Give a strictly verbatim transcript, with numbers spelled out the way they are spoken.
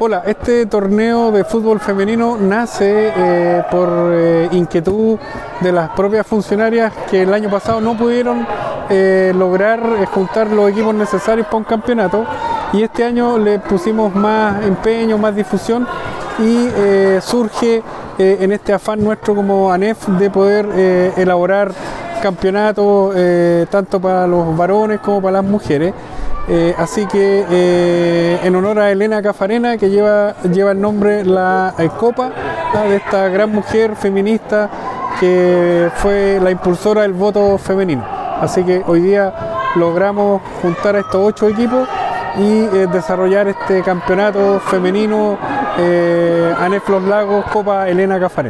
Hola, este torneo de fútbol femenino nace eh, por eh, inquietud de las propias funcionarias que el año pasado no pudieron eh, lograr eh, juntar los equipos necesarios para un campeonato, y este año le pusimos más empeño, más difusión, y eh, surge eh, en este afán nuestro como ANEF de poder eh, elaborar campeonatos eh, tanto para los varones como para las mujeres. Eh, así que eh, en honor a Elena Cafarena, que lleva, lleva el nombre la eh, copa ¿no? de esta gran mujer feminista que fue la impulsora del voto femenino. Así que hoy día logramos juntar a estos ocho equipos y eh, desarrollar este campeonato femenino eh, ANEF Los Lagos Copa Elena Cafarena.